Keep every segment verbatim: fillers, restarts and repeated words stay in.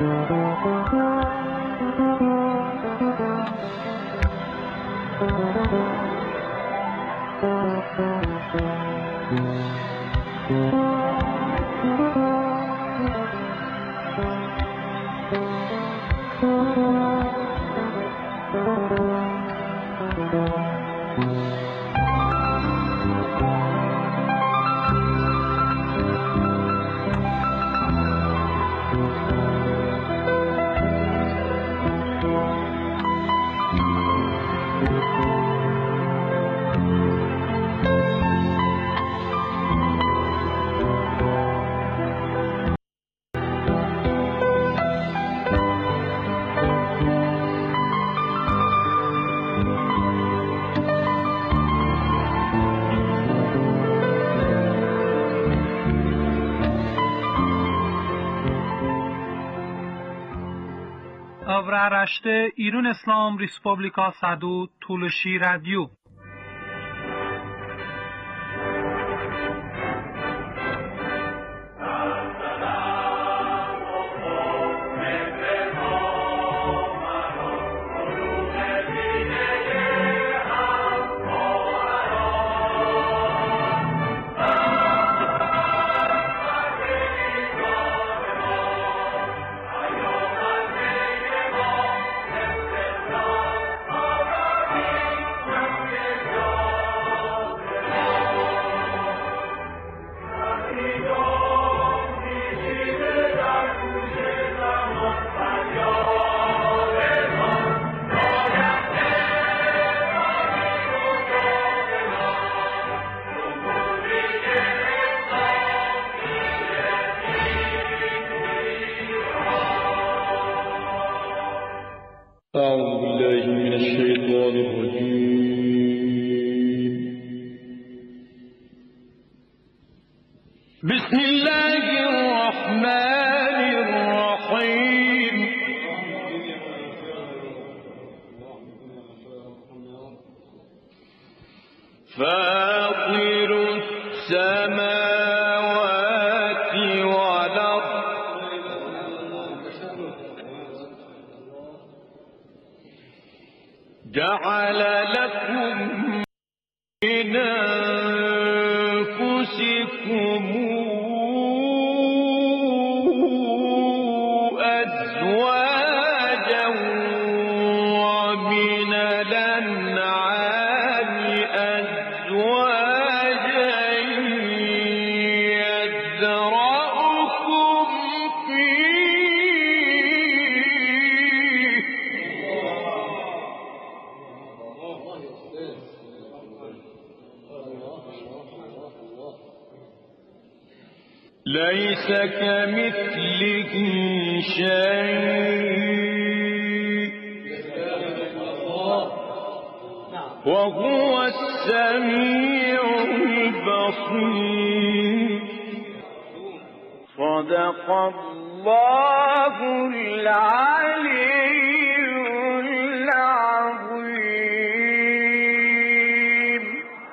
Avraaraşte İran İslam Respublika Sadu Tulshi Radio. أعوذ بالله من الشيطان الرجيم. بسم الله الرحمن الرحيم. فاطر السماوات والأرض جعل لكم من أنفسكم أزواجا ومن الأنعام أزواجا يذرأكم فيه ليس كمثله شيء وهو السميع البصير. صدق الله العلي العظيم.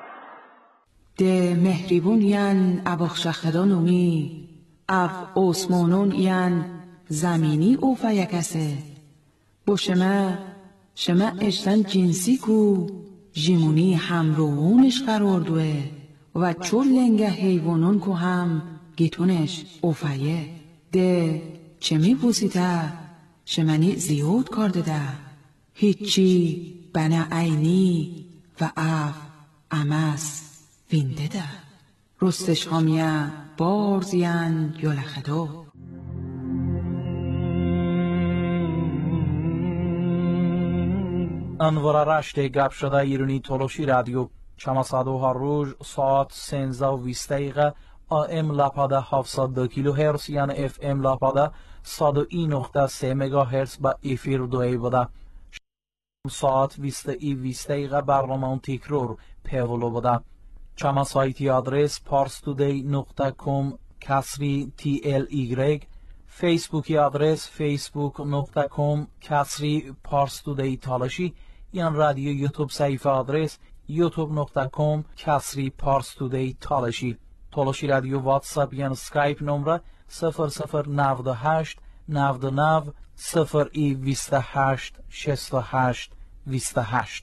ده مهربونیان ابخشخدانومی اف اوسمانون یان زمینی او فیکسه بوشمه شمه اشتن جنسی کو جیمونی همروونش قرار دوه و چور لنگه حیوانون کو هم گیتونش او فیه ده چمی بوسیده شمنی زیاد کار دده هیچی بنا عینی و اف امس وینده ده رستش هامیه بارزیان یولخدو. انوارارشت گپ شده ایرانی تولوشی رادیو چماسادو هر روز ساعت سنزده و بیست دقیقه آم لپاده هفتصد و دو کیلو هرتز یعنی اف ام لپاده صد و یک نقطه سه مگا هرتز با افیر دوی بوده. ساعت بیست ای بیست دقیقه برنامه تکرار پیولو بوده. چما سایتی آدرس parstoday نقطه com کسری تی ال ایگرگ، فیسبوکی آدرس facebook نقطه com کسری parstoday تالاشی، یان رادیو یوتیوب صفحه آدرس youtube نقطه com کسری parstoday تالاشی. تالاشی رادیو واتساپ یان سکایپ نمره صفر صفر نود و هشت نود و نه صفر ای بیست و هشت شصت و هشت بیست و هشت.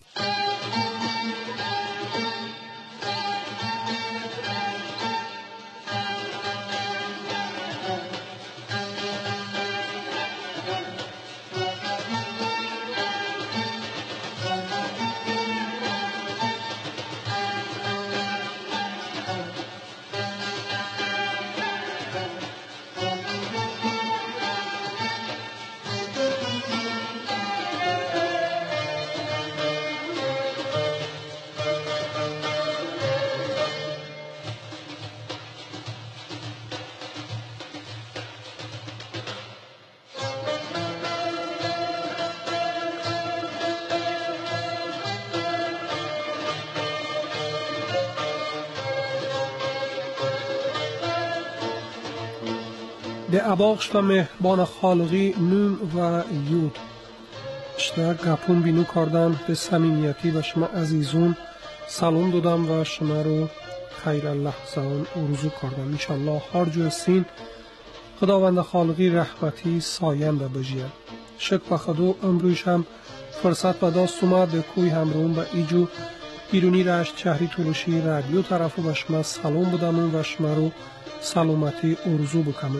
ده اباخش و مهبان خالقی نون و یود اشتا گپون بینو کردم به صمیمیتی و شما عزیزون سلام دادم و شما رو خیر الله زان ارزو کردم. انشالله هر جو سین خداوند خالقی رحمتی ساینده بجید. شک و خدو امروز هم فرصت و داست اومد به کوی همرون و ایجو ایرونی رشت شهری تولوشی رادیو طرف و شما سلام بدمون و شما رو سلامتی ارزو بکنم.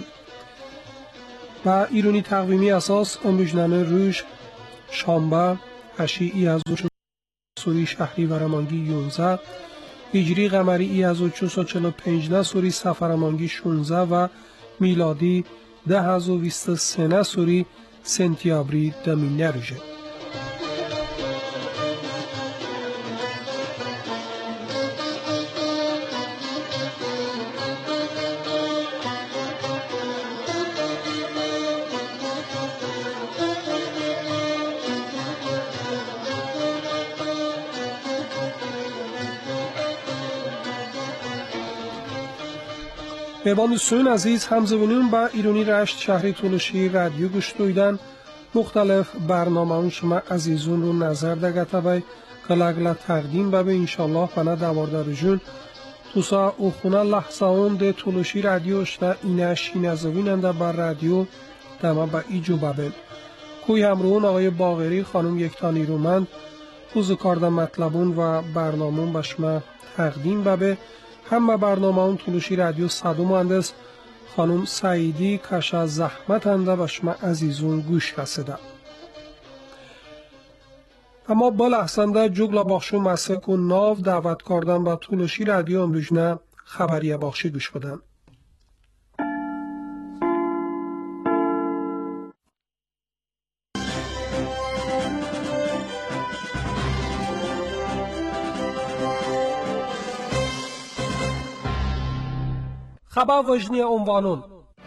و ایرونی تقویمی اساس امروزنامه روش شنبه هشت ای از سوری شهری و رمانگی یونزده هجری قمری ای از چهارصد و چهل و پنج سوری سفرمانگی شانزده و میلادی ده هزار و بیست و سه سوری سنتیابری دمینه روشه. مهمان دوستان عزیز همزبانیون با ایرانی رشت شهری تولوشی رادیو گوش دویدن مختلف برنامه شما عزیزون رو نظر دگته بای کلاگلا تقدیم ببه انشالله پنه دوارده رجون توسا او خونه لحظه اون ده تولوشی رادیو اشتا اینه شینزویننده بر رادیو دمه با ایجو ببین کوی همرون آقای باغری خانم یکتانی رومند خوز کارده مطلبون و برنامون با شما تقدیم ببه همه برنامه اون تولوشی رادیو صدو مهندس خانم سعیدی کش زحمت انده و شما عزیزون گوش رسیده. اما با لحظنده جگل باخشو مسک و ناو دعوت کردن با تولوشی رادیو امروزنه خبری باخشی گوش بدن. خبر وجنی عنوانون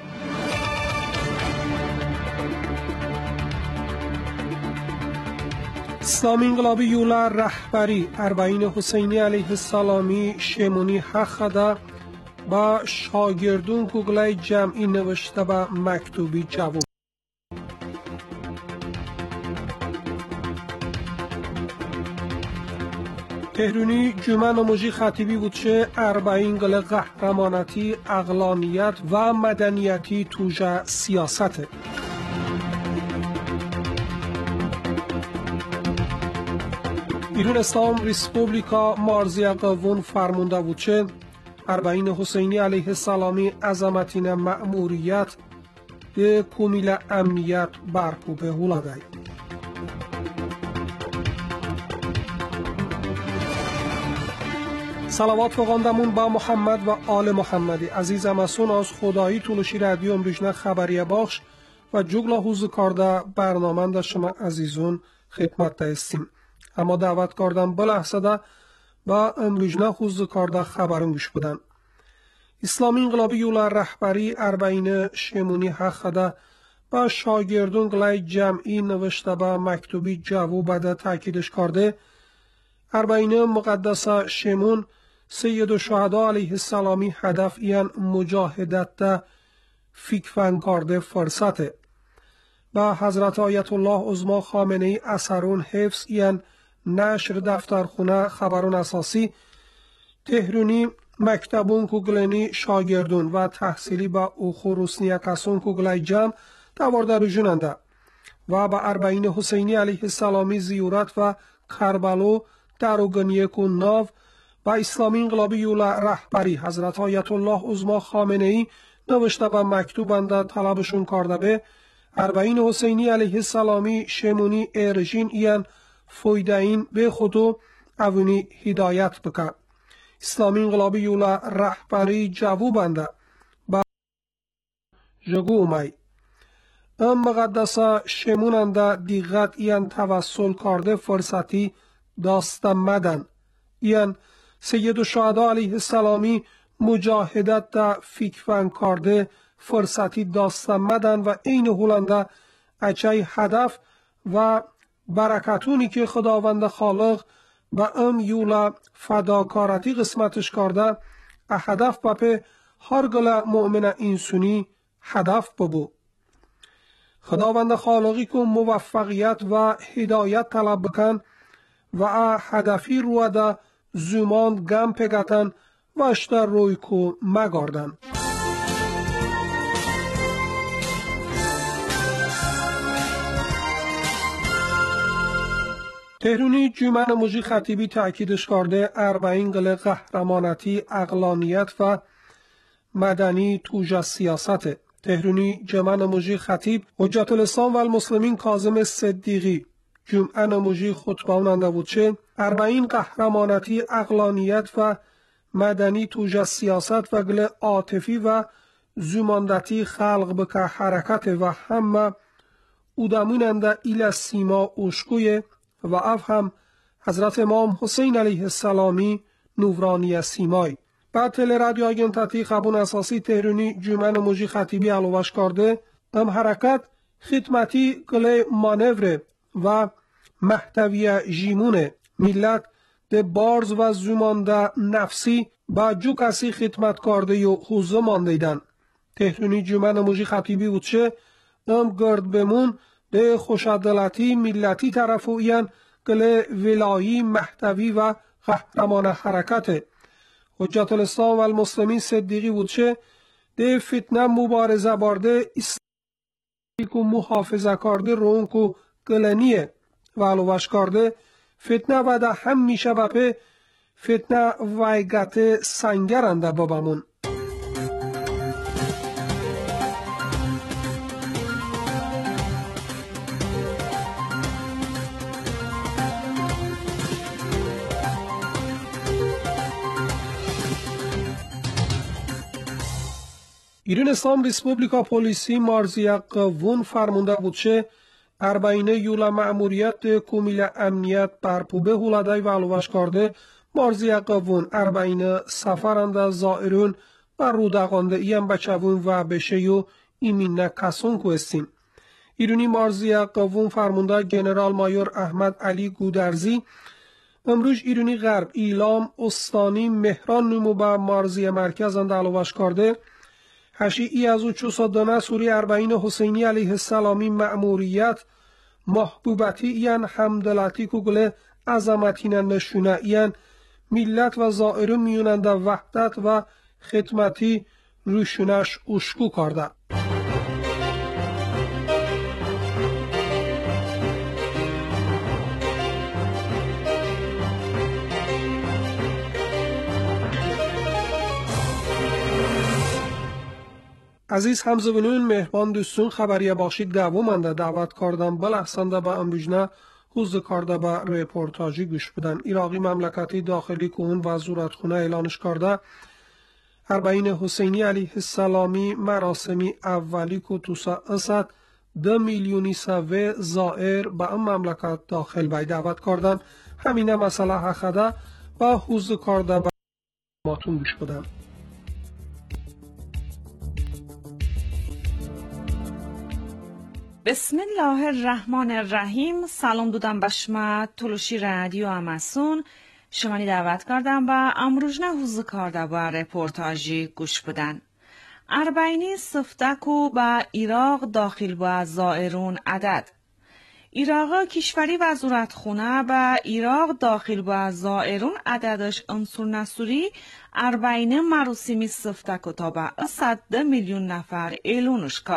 اسلامی انقلابی یولا رهبری اربعین حسینی علیه السلامی شمونی حق با شاگردون کوگلای جمعی نوشته با مکتوبی جواب تهرونی جمعه نموجی خطیبی بود چه اربعین گل قهرمانتی اقلانیت و مدنیتی توجه سیاسته. ایران اسلام ریسپوبلیکا مارزی قوون فرمونده بود چه اربعین حسینی علیه السلامی عظمتین مأموریت به کمیل امنیت برپوبه هولده. صلوات فقاندمون با محمد و آل محمدی عزیز مسون از خدایی تولوشی رادیو امروزنه خبری باخش و جگلا حوز کارده برنامه شما عزیزون خدمت دستیم. اما دعوت کردم بلحظه ده با امروزنه حوز کارده خبرون گوش بدن. اسلامی انقلابی یولا رهبری اربعین شمونی حق ده با شاگردون گلای جمعی نوشته با مکتوبی جواب بده تاکیدش کرده اربعین مقدسه شمون سید و شهدا علیه السلامی هدف این مجاهدت ده فکفن کرده فرصته. با حضرت آیت الله عظما خامنه ای اثرون حفظ این نشر دفترخونه خبرون اساسی تهرونی مکتبون کوگلنی شاگردون و تحصیلی با او خروسنی کسون کوگلای جمع دوارده روژوننده و به اربعین حسینی علیه السلامی زیارت و کربلو در اوگنیک و ناو و اسلامی انقلابی یولا رهبری حضرت آیت الله عظما خامنه ای نوشته به مکتوبنده طلبشون کرده به اربعین حسینی علیه السلامی شمونی ارژین ایان فویده این به خودو اونی هدایت بکن. اسلامی انقلابی یولا رهبری جوو بنده با جگو اومی ام مقدسه شموننده دیغت ایان توسل کرده فرصتی داستم مدن ایان سید الشهدا علیه السلامی مجاهدت دا فکفن کرده فرصتی داستم مدن و این هولنده اچای هدف و برکتونی که خداوند خالق و ام یولا فداکارتی قسمتش کرده هدف بپه هر گل مؤمن انسونی هدف ببو. خداوند خالقی که موفقیت و هدایت طلب بکن و هدفی رو دا زمان گم پگتن و اشتر روی که مگاردن. تهرونی جمعه موجی خطیبی تأکیدش کرده اربعین قل قهرمانتی اقلانیت و مدنی توج سیاست. تهرونی جمعه موجی خطیب حجت الاسلام و المسلمین کاظم صدیقی جمعه موجی خطبه اوننده بود چه اربعین قهرمانتی اقلانیت و مدنی توج سیاست و قل عاطفی و زماندتی خلق بکه حرکت و همه اودموننده ایل سیما اشکوی و اف هم حضرت امام حسین علیه السلامی نورانی سیمای. بعد تل رادیو آگنتاتی خبون اساسی تهرونی جمعه موجی خطیبی علوش کرده ام حرکت خدمتی کل مانور و محتوی جیمونه ملت ده بارز و زمانده نفسی با جو کسی خدمت کرده و حوزه ماندیدن. تهرونی جمعه موجی خطیبی بود چه ام گرد بمون ده خوشدلتی ملتی طرفوین گل ولایی محتوی و قهرمان حرکت. حجت الاسلام و المسلمین صدیقی بود چه ده فتنه مبارزه بارده اسلامی کو محافظه کرده رون کو گلنیه و علوش کرده فتنه و ده هم میشه بپه فتنه ویگت سنگرنده بابمون. ایران اسلام ریسپوبلیکا پلیسی مارزیق قوون فرمونده بود چه اربعینه یولا مأموریت کومیل امنیت برپوبه هولدای و علوش کرده مارزیق قوون اربعینه سفرنده زائرون و رودقانده ایم بچوون و بشه ایمین کسون کو استیم. ایرانی مارزیق قوون فرمونده جنرال مایور احمد علی گودرزی امروز ایرانی غرب ایلام استانی مهران نمو با مارزی مرکز اند علوش کرده هشی ای از او چو صدانه سوری اربعین حسینی علیه السلامی مأموریت محبوبتی این حمدلاتی کگل عظمتین نشونه این ملت و زائر میونند وحدت و خدمتی روشونش اشکو کرده. عزیز همزبانان مهربان دوستون خبریه باشید دوامنده دعوت کردم بلحسنده به امروجنه حوز کرده به رپورتاجی گوش بدن. ایراقی مملکتی داخلی کهون و زورتخونه اعلانش کرده اربعین حسینی علیه السلامی مراسمی اولی که توسا اسد ده میلیونی سوه زائر به ام مملکت داخل بای دعوت کردن. همینه مسئله حخده و حوز کرده به ماتون گوش بدن. بسم الله الرحمن الرحیم. سلام دودم به شما تلوشی رادیو اماسون. شمانی دعوت کردم و امروز نه حوز کرده با رپورتاجی گوش بدن. اربعینی سفتکو با ایراق داخل با زائرون عدد. ایراق کشوری و زورتخونه با ایراق داخل با زائرون عددش انصور نصوری اربعینه مراسمی سفتکو تا با صد میلیون نفر اعلونش که.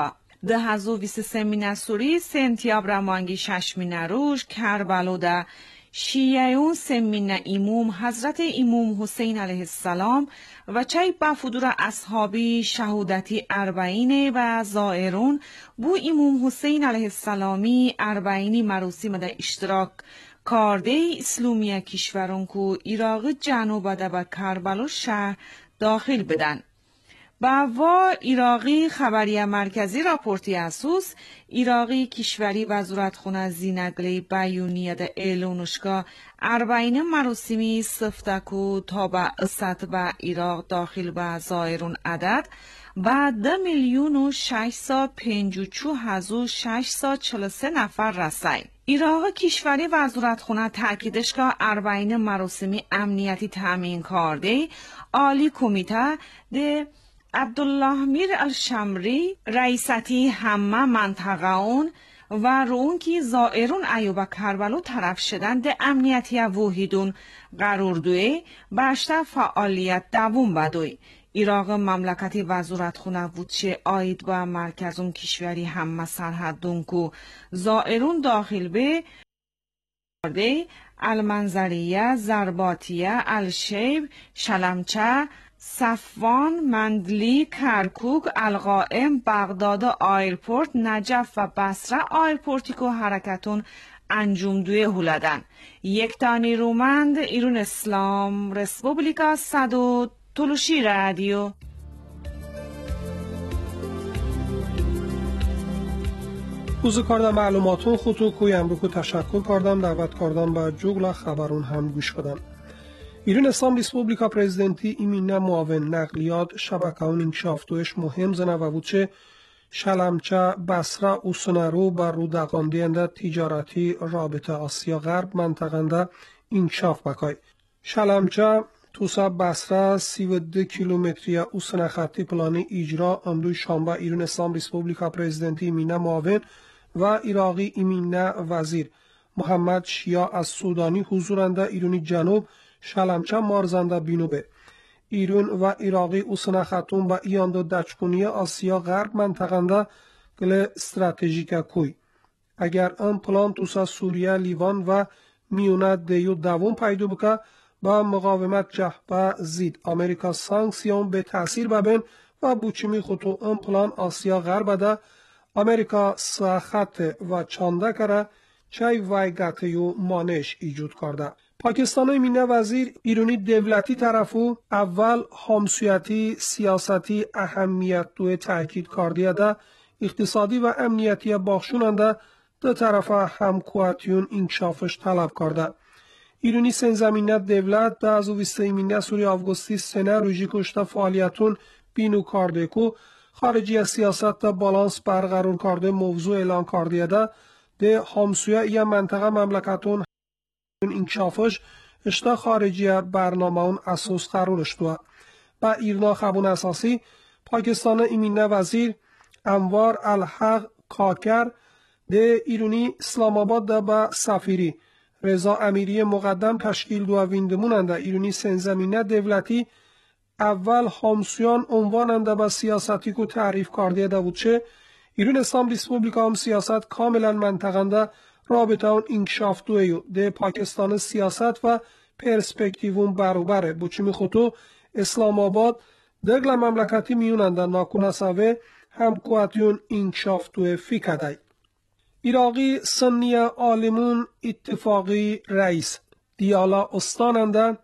ده هزو ویس سمینه سوری سنتیاب رمانگی ششمینه روش کربلو ده شیعون سمینه ایموم حضرت ایموم حسین علیه السلام و چای بفدور اصحابی شهودتی اربعینه و زائرون بو ایموم حسین علیه السلامی اربعینی مراسم ده اشتراک کارده اسلومی کشورون کو عراق جنوب ده و کربلا شهر داخل بدن. با وا عراقی خبریه مرکزی راپورتی اسوس عراقی کشوری وزارت خونه زینگلی بیانیه ده اعلانشگاه اربعین مراسمی سفتکو تا به اسد و عراق داخل به زائرون عدد و ده میلیون و ششصد و پنجاه و چهار هزار و ششصد و چهل و سه نفر رسای. عراق کشوری وزارت خونه تاکیدش که اربعین مراسمی امنیتی تامین کرده عالی کمیته ده عبدالله میر الشمری رئیستی همه منطقه اون و رون کی زائرون ایوب کربلو طرف شدن ده امنیتی وحیدون قرار دوی باشته فعالیت دوم بدوی. عراق مملکتی وزارت خونه وچه آید با مرکزون کشوری همه سرحدون کو زائرون داخل به کرده المنظریه، زرباتیه، الشیب، شلمچه، صفوان، مندلی، کرکوک، القائم، بغداد آیرپورت، نجف و بصره آیرپورتی که حرکتون انجام دوی هولدن. یک تانی رومند ایرون اسلام رسپوبلیکا صدو تلوشی رادیو. اوزو کردم معلوماتون خودتو کویم رو که تشکر کردم دعوت کردم به جوگل خبرون هم گوش کردن. ایران اسلام ریسپوبلیکا پرزیدنتی ایمینه معاون نقلیات شبکه‌ون انکشافتوش مهم زنه و بوچه شلمچه بصره اوسنرو بر رودقاندینده تجارتی رابطه آسیا غرب منطقنده انکشاف بکای. شلمچه توسا بصره سی و دو کیلومتری اوسنه خطی پلانی اجرا امروز شنبه ایران اسلام ریسپوبلیکا پرزیدنتی ایمینه معاون و عراقی ایمینه وزیر محمد شیا از سودانی حضورنده ایرانی جنوب شلمچه مارزنده بینوبه ایران و عراقی اوسنه خطون با ایاندو دچکونی آسیا غرب منطقنده گل استراتژیک کوی. اگر این پلان توسا سوریه لیوان و میونه دیو دوم پیدا بکه با مقاومت جهبه زید امریکا سانکسیون به تاثیر ببین و بوچمی خطو این پلان آسیا غرب ده امریکا ساخت و چانده کره چای وایگاتیو مانش ایجود کرده. پاکستان ایمینه وزیر ایرانی دولتی طرفو اول همسویتی سیاستی اهمیت دوی تاکید کردیه ده اقتصادی و امنیتی باخشوننده دو طرف همکواتیون انکشافش طلب کرده. ایرانی سنزمینه دولت ده از ویسته ایمینه سوری آفگوستی سنه روژی کشته فعالیتون بینو کرده که خارجی سیاست ده بالانس برقرار کرده موضوع اعلان کردیه ده ده همسویه یه منطقه مملکتون انکشافش اشتا خارجی برنامه اون اساس قرارش دوه. با ایرنا خبون اساسی پاکستان ایمینه وزیر انوار الحق کاکر ده ایرانی اسلام آباد ده با سفیری رضا امیری مقدم تشکیل دو ویندموننده ایرانی سنزمینه دولتی اول همسویان عنواننده با سیاستی که تعریف کرده ده بود چه ایران اسلام ریسپوبلیکا هم سیاست کاملا منطقنده رابطه اون انکشاف دویو ده پاکستان سیاست و پرسپکتیوون بروبره بوچی میخوتو اسلام آباد دگل مملکتی میوننده ناکونساوه هم کواتیون انکشاف دوی فیکدهی. عراقی سنی عالمون اتفاقی رئیس دیالا استاننده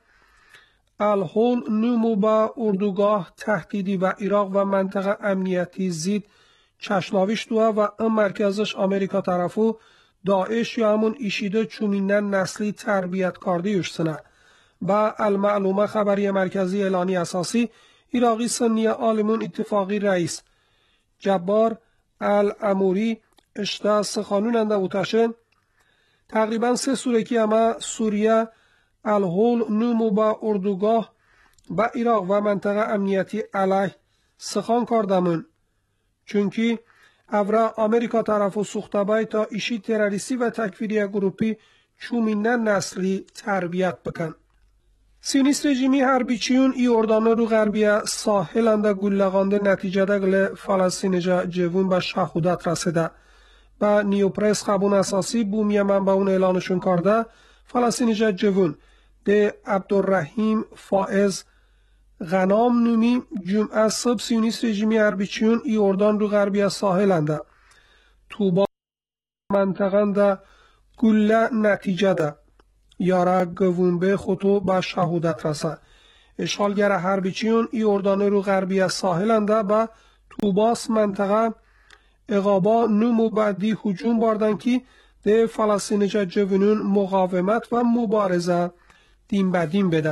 الهول نمو با اردوگاه تهدیدی و عراق و منطقه امنیتی زید چشناویش دوه و این مرکزش امریکا طرفو داعش یا همون ایشیده چومینه نسلی تربیت کرده یشتنه. با المعلومه خبری مرکزی اعلانی اساسی عراقی سنی عالمون اتفاقی رئیس جبار الاموری اشتا سخانوننده بوتشن تقریبا سه سورکی اما سوریه الهول نمو با اردوگاه با عراق و منطقه امنیتی علیه سخان کردمون چونکی اورا امریکا طرف و سوختبای تا ایشی تروریستی و تکفیری گروپی چومینه نسلی تربیت بکن. Siyonist rejimi harbiçiyun İordanı ru garbiya sahilanda gullaganda neticede gile Falastinca cevun ba şahudat rasida. Ba نیوپرس خبون اساسی بومی منبعون اعلانشون کرده فلسطینی‌جا جوون ده عبدالرحیم فائز غنام نومی جمعه صبح سیونیست رژیمی هربیچیون ای اردان رو غربی از ساحلنده توبا منطقنده گله نتیجه ده یاره گوون به خطو به شهودت رسه اشغالگر هربیچیون ای اردان رو غربی از ساحلنده به توباس منطقه اقابا نمو بعدی هجوم باردن که ده فلسطینی‌جا جوونون مقاومت و مبارزه دیم بدیم بدن.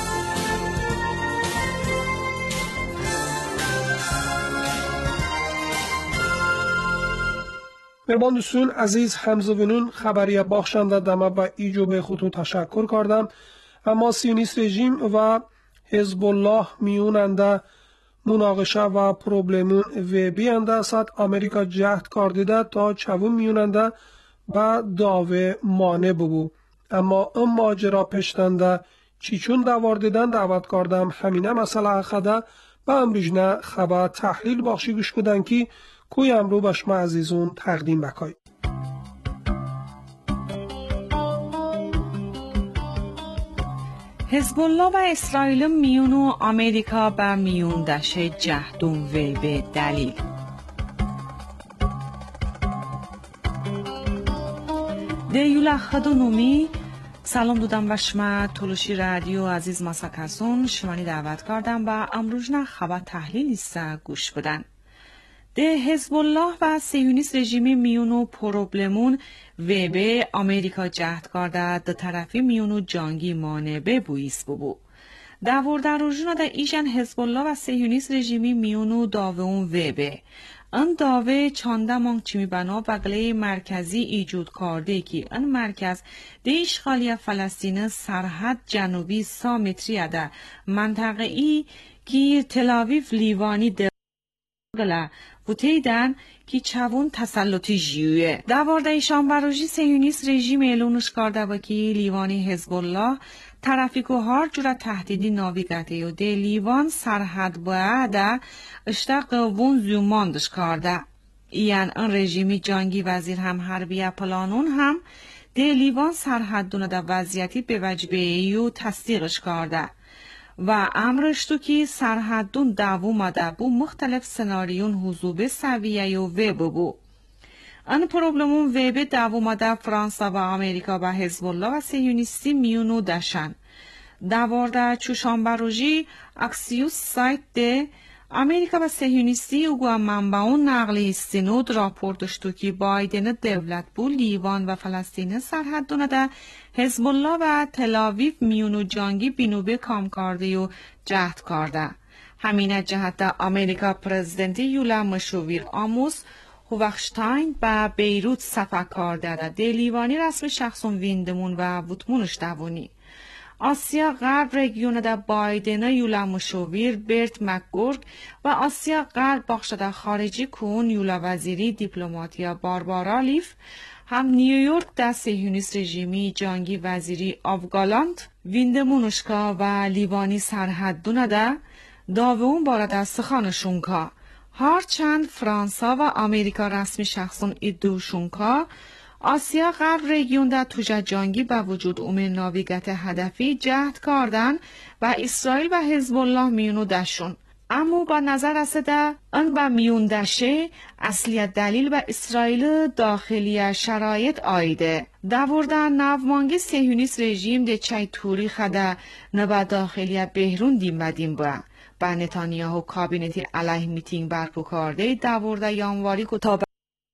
مهربان دوستان عزیز همزبانان خبری بخشنده دمه به ایجو به خودتون تشکر کردم. اما سیونیست رژیم و حزب الله میوننده مناقشه و پروبلمون و بیانده سات امریکا جهد کردیده تا چوون میوننده و داوه مانع ببو. اما ام ماجرا پشتنده چی چون دوار دیدن دعوت کردم همینه مسئله اخده با امروجنه خبر تحلیل باخشی گوش بدن که کوی امرو بشما عزیزون تقدیم بکای. حزب الله و اسرائیل میون و آمریکا به میون دشه جهدون و به دلیل دیولا خدونومی سلام دودم و شما تولوشی رادیو عزیز مساکسون شمانی دعوت کردم و امروزنا خبر تحلیل است گوش بدن. ده حزب الله و سیونیست رژیمی میونو پروبلمون و به آمریکا جهد کرده ده طرفی میونو جانگی مانع ببویست ببو. داور در روزنا ده ایشن حزب الله و سیونیست رژیمی میونو داوون و به. ان داوه چانده مانگ چیمی بنا بگله مرکزی ایجود کرده که ان مرکز ده اشغالی فلسطین سرحد جنوبی سا متری ده منطقه ای که تلاویف لیوانی ده گله و تیدن که چوون تسلطی جیوه. دوارده ایشان بروژی سیونیست رژیم اعلونش کرده و که لیوانی حزب الله طرفیکو هار جورا تهدیدی ناویگته و ده لیوان سرحد باید اشتاق وون زیوماندش کرده. این ان رژیمی جانگی وزیر هم حربی پلانون هم ده لیوان سرحد دونه ده وضعیتی به وجبه ایو تصدیقش کرده. و امرش تو که سرحدون دعوو مده بو مختلف سناریون حضوب سویه و ویب بو. ان پروبلمون ویب دعوو مده فرانسا و امریکا و حزب الله و سیونیستی میونو داشتن. دوارده چوشان بروژی اکسیوس سایت ده امریکا و سیونیستی او گوه منبعون نقلی استینود راپورتش تو که بایدن دولت بو لیوان و فلسطین سرحدونه ده حزب الله و تلاویف میونو جانگی بینوبه کام کرده و جهد کرده. همینه جهت امریکا پرزیدنتی یولا مشویر آموز هوخشتاین با بیروت سفر کرده ده ده لیوانی رسم شخصون ویندمون و وطمونش دوونی. آسیا غرب رژیون ده بایدن یولا مشاور برت مکگورگ و آسیا غرب بخش خارجی کون یولا وزیری دیپلماتیا باربارا لیف هم نیویورک ده سیونیست رژیمی جانگی وزیری آفگالاند ویندمونشکا و لیوانی سرحدونه ده داوون بارد از سخانشون که هرچند فرانسا و امریکا رسمی شخصون ایدوشون که آسیا غرب رژیون ده توجه جانگی با وجود اومه ناویگت هدفی جهد کردن و اسرائیل و حزب الله میونو دشون. اما با نظر رسیده ان با میون دشه اصلی دلیل و اسرائیل داخلی شرایط آیده. دوردن نومانگی سیونیست رژیم ده چای توری خده نبا داخلی بهرون دیم بدیم با. با نتانیاهو کابینتی علیه میتینگ برپا کرده دوارده یانواری که تا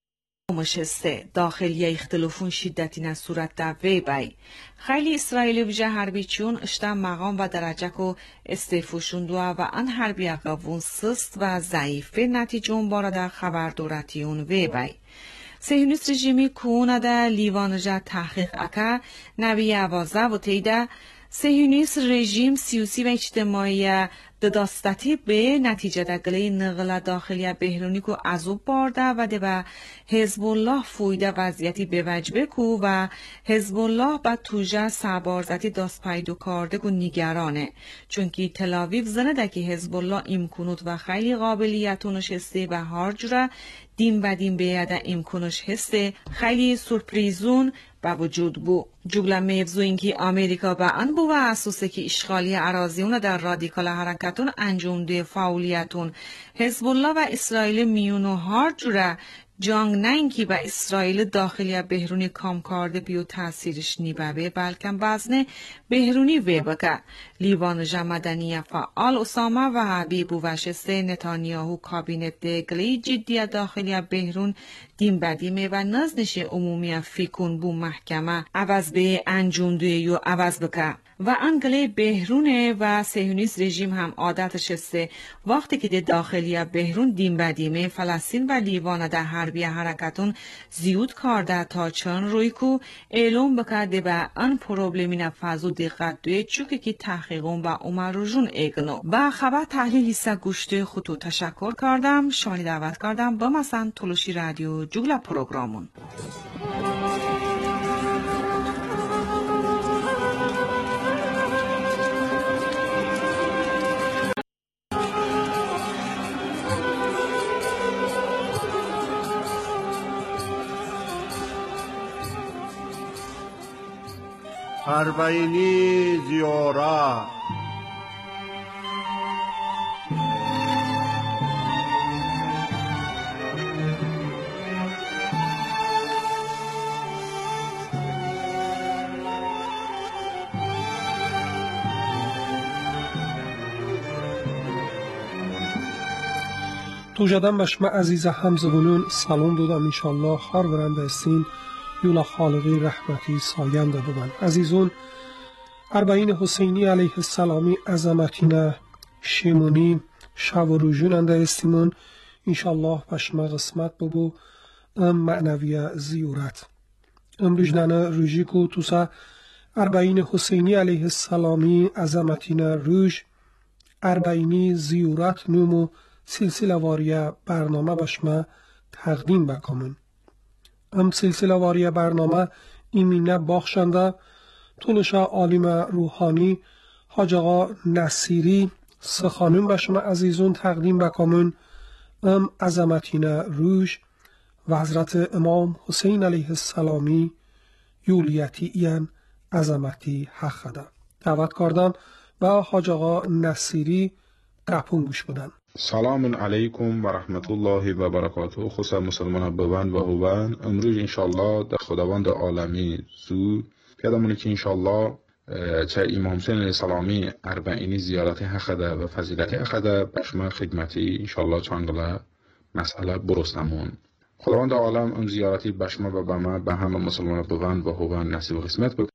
مشسته داخلی اختلافون شدتی نه صورت در وی بای خیلی اسرائیلی ویژه حربی چون اشتم مقام و درجه کو استعفوشون دوا و ان حربی اقوون سست و ضعیف نتیجون بارا در خبر دورتیون وی بای سیونیست رژیمی کونه ده لیوانجا تحقیق اکا نوی عوازه و تیده سیونیست رژیم سیاسی و اجتماعی دداستتی به نتیجه دگلی نقل داخلی بهرونی کو ازوب بارده و ده به حزب الله فویده وضعیتی به وجبه کو و حزب الله با توجه سربارزتی داست پیدو کرده کو نگرانه چونکی تلاویو زنده که حزب الله امکانات و خیلی قابلیتونش هسته و هر جوره دیم و دیم بیاده امکانش هسته خیلی سورپریزون با وجود بو. جگل میفزو اینکه آمریکا با آن بو و اساسه که اشغالی اراضیون در رادیکال حرکتون انجام ده فعالیتون حزب الله و اسرائیل میونو هر جوره جنگ نه اینکه با اسرائیل داخلی بهرونی کام کرده بیو تاثیرش نیبه بلکه بازنه بهرونی وی بکه لیوان جمدنی فعال اسامه و حبیب و وشسته نتانیاهو کابینت دگلی جدی داخلی بهرون دیم بدیمه و نزنش عمومی فیکون بو محکمه عوض به انجام دوی و عوض بکه و انگله بهرونه و صهیونیست رژیم هم عادتش هسته وقتی که ده داخلی بهرون دیم بدیمه فلسطین و لیوان ده حربی حرکتون زیود کرده تا چند روی کو اعلام بکرده به ان پروبلمی نفذو دقت دوی چوکه که تحقیقون با عمر روژون اگنو با خبر تحلیل حصه گوشت خطو تشکر کردم شمانی دعوت کردم با مثلا تلوشی رادیو جگل پروگرامون اربعینی زیارت توجدن بشما عزیز همزبونون سلام دادم انشالله هر برنده استین یولا خالقی رحمتی ساینده ببن عزیزون اربعین حسینی علیه السلامی عظمتینه شیمونی شو و روژون انده استیمون انشالله بشما قسمت ببو ام معنوی زیورت ام روژدن روژی کو توسا اربعین حسینی علیه السلامی عظمتینه روژ اربعینی زیورت نومو سلسله واری برنامه بشما تقدیم بکامن ام سلسله واری برنامه ایمینه باخشنده تونشا عالم روحانی حاج آقا نصیری سخانون بشما عزیزون تقدیم بکامن ام عظمتینه روژ و حضرت امام حسین علیه السلامی یولیتی این عظمتی حق ده دعوت کردن و حاج آقا نصیری قپون گوش بدن سلام علیکم و رحمت الله و برکاته خصوصا مسلمان ببن و هوبن امروز انشالله در خداوند عالمی زو پیادمونه که انشالله چه امام حسین علیه السلامی اربعینی زیارت حق ده و فضیلت حق ده بشما خدمتی انشالله چانگله مسئله برستمون خداوند عالم ام زیارتی بشما و بما به همه مسلمان ببن و هوبن نصیب قسمت بکنه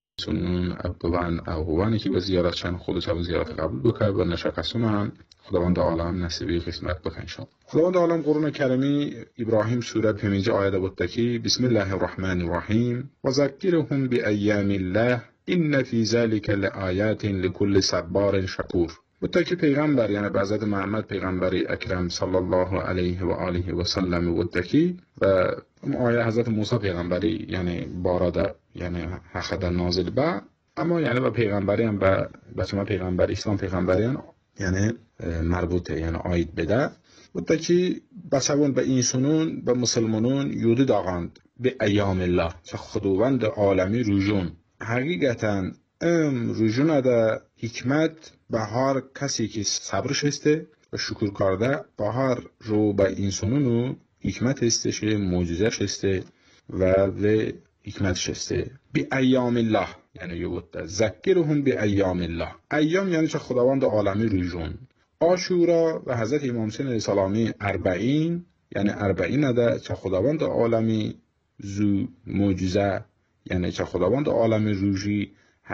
سنون ببن او هوبنی که به زیارت چند خودش به زیارت قبول بکنه و نشکستون هم خداوند عالم نصیبی قسمت بکن شد. خداوند عالم قرآن کریمی ابراهیم سوره پنج آیه بود که بسم الله الرحمن الرحیم و ذکرهم بایام الله ان فی ذلک لآیات لكل صبار شکور. بود که پیغمبر یعنی به حضرت محمد پیغمبر اکرم صلی الله علیه و آله و سلم بود که و آیه حضرت موسی پیغمبری یعنی باراده یعنی حق نازل با اما یعنی با پیغمبری هم با بچه پیغمبر اسلام پیغمبری یعنی مربوطه یعنی آید بده بوده که بسوان به اینسونون به مسلمانون یودی داغاند به ایام الله چه خداوند عالمی روژون حقیقتا ام روژون ده حکمت به هر کسی که صبرش هسته و شکر کرده به هر رو به اینسونونو حکمت هستش معجزش هسته و و حکمتش هسته به ایام الله یعنی یوبوده ذکرهم به ایام الله ایام یعنی چه خداوند عالمی روژون عاشورا و حضرت امام حسین علیه السلامی اربعین یعنی اربعین ده چه خداوند عالمی زو معجزه یعنی چه خداوند عالمی روژی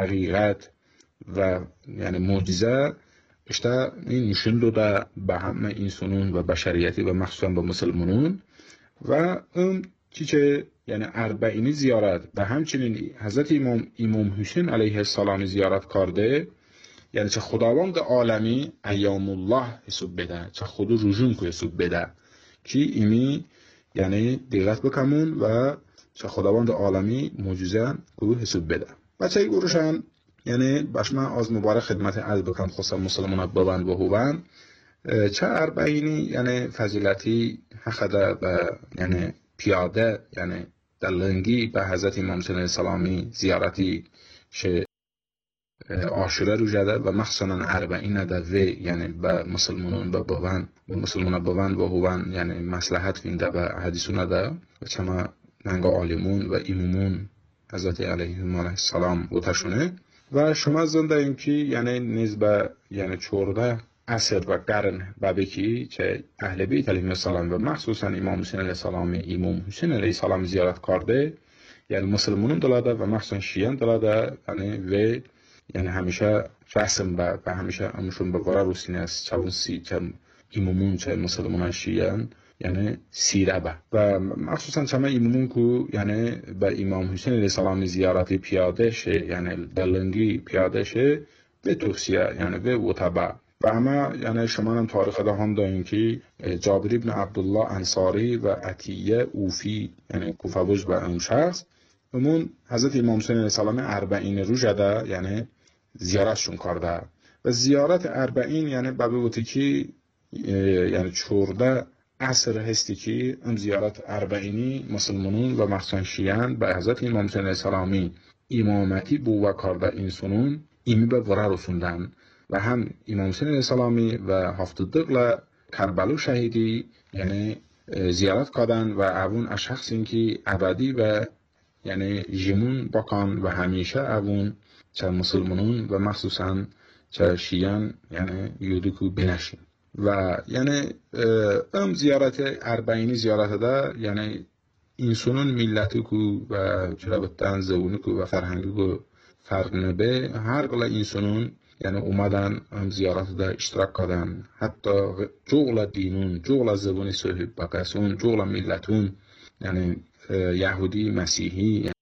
حقیقت و یعنی معجزه اشتا این نشون داده به همه انسانون و بشریتی و مخصوصا به مسلمانون و اون چیچه یعنی اربعینی زیارت و همچنین حضرت امام امام حسین علیه السلام زیارت کرده یعنی چه خداوند عالمی ایام الله حساب بده، چه خود رجوم که حساب بده کی ایمی یعنی دقت بکمون و چه خداوند عالمی معجزه که حساب بده. بچه گروشن یعنی باشما از مبارک خدمت عرض بکن خصوصا مسلمان ببند و هوبند چه اربعینی یعنی فضیلتی حقده و یعنی پیاده یعنی دلنگی به حضرت امام حسین علیه السلامی زیارتی شه عاشوره رو جده و مخصوصا اربعین ده و یعنی به مسلمانان به بوان به مسلمان بوان و هوان یعنی مصلحت فینده به حدیثون ده و چما ننگا عالمون و امامون حضرت علیهم السلام بوتشونه و شما زنده این که یعنی نسبه یعنی چورده عصر و قرن بابکی چه اهل بیت علیهم السلام و مخصوصا امام حسین علیه السلام امام حسین علیه السلام زیارت کرده یعنی مسلمانون دلاده و مخصوصا شیعان دلاده یعنی و یعنی همیشه رسم و و همیشه همشون به واره روسینه است چون سی چه امامون چه مسلمانان شیعان یعنی سیره به و مخصوصا چما امامون که یعنی به امام حسین علیه السلام زیارتی پیاده شه یعنی دلنگی پیاده شه به توصیه یعنی به وتبع و همه یعنی شما هم تاریخ ده هم دارین که جابر ابن عبدالله انصاری و عطیه اوفی یعنی کوفه‌بوج به اون شخص همون حضرت امام حسین علیه السلام اربعین رو جده یعنی زیارتشون کرده و زیارت اربعین یعنی به بوتی که یعنی چورده عصر هستی که ام زیارت اربعینی مسلمانون و مخصوصا شیعان به حضرت امام حسین علیه السلامی امامتی بو و کرده اینسونون ایمی به وره رسوندن و هم امام حسین علیه السلامی و هفت دقل کربلا شهیدی یعنی زیارت کردن و اون از شخص این که ابدی و یعنی جمون بکن و همیشه اون چه مسلمانون و مخصوصا چه شیعان یعنی یودی که بنشین و یعنی ام زیارت اربعینی زیارت ده یعنی اینسونون ملتی که و جرابتن زبونی که و فرهنگی که فرق نبه هر قل اینسونون یعنی اومدن هم زیارت ده اشتراک کردن حتی جغل دینون جغل زبونی صحیب بقیسون جغل ملتون یعنی یهودی مسیحی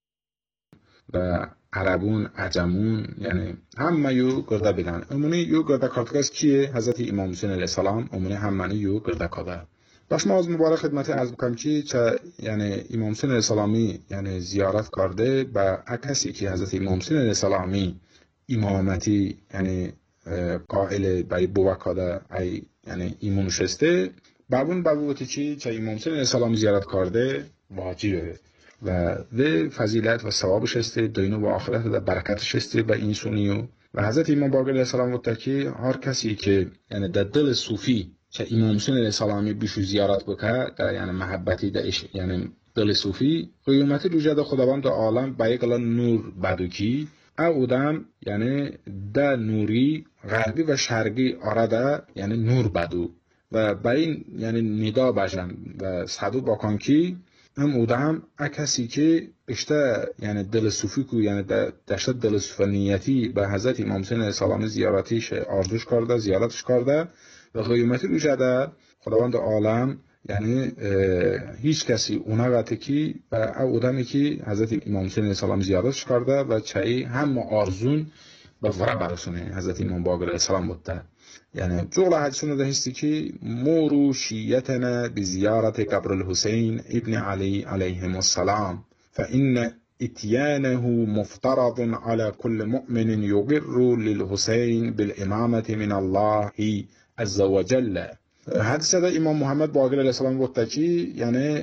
و عربون عجمون یعنی همه یو گرده بیدن امونی یو گرده کردگاز کیه حضرت امام حسین علیه السلام امونی همه یو گرده کرده باش ما از مبارک خدمت عرض بکنم که چه یعنی امام حسین علیه السلامی یعنی زیارت کرده با کسی که حضرت امام حسین علیه السلامی امامتی یعنی قائل برای بوکاده ای یعنی ایمون شسته بابون بابوتی چی چه امام حسین علیه السلام زیارت کرده واجبه و و فضیلت و ثوابش است دینو و آخرت و برکتش است به این سونیو و حضرت امام باقر علیه السلام گفت که هر کسی که یعنی در دل صوفی چه امام حسین علیه السلامی بیشو زیارت بکنه در یعنی محبتی داش یعنی دل صوفی قیامت روز خداوند عالم با یک نور بدوکی او دم یعنی در نوری غربی و شرقی آرده یعنی نور بدو و با این یعنی ندا باشن و صدو باکن کی هم اودم کسی که بیشتر یعنی دل صوفی کو یعنی دشت دل صوفیتی به حضرت امام حسین علیه السلام زیارتیش آرزوش کرده زیارتش کرده و قیامتی رو جده خداوند عالم یعنی هیچ کسی اونه وقتی که و اودمی که حضرت امام حسین علیه السلام زیارتش کرده و چایی هم آرزون به وره برسونه حضرت امام باقر علیه السلام بوده یعنی جغل حدیثون ده هستی که مورو شیعتنا بزیارت قبر الحسین ابن علی علیهم السلام فإن اتيانه مفترض على كل مؤمن يقر للحسين بالإمامة من الله عز وجل. حدیث ده امام محمد باقر علیه السلام گفته که یعنی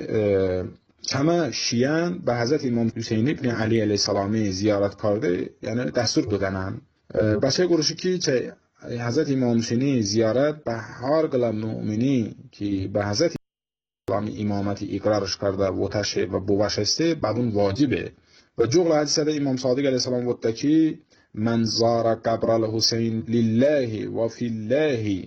همه شیعان به حضرت امام حسین ابن علی علیه السلام زیارت کرده یعنی دستور بدنن بچه گروشی که چه حضرت امام حسینی زیارت به هر گل مؤمنی که به حضرت امام امامتی اقرارش کرده و تشه و بوش هسته بدون واجبه و جغل حدیث ده امام صادق علیه السلام گفته که من زار قبر الحسین لله و فی الله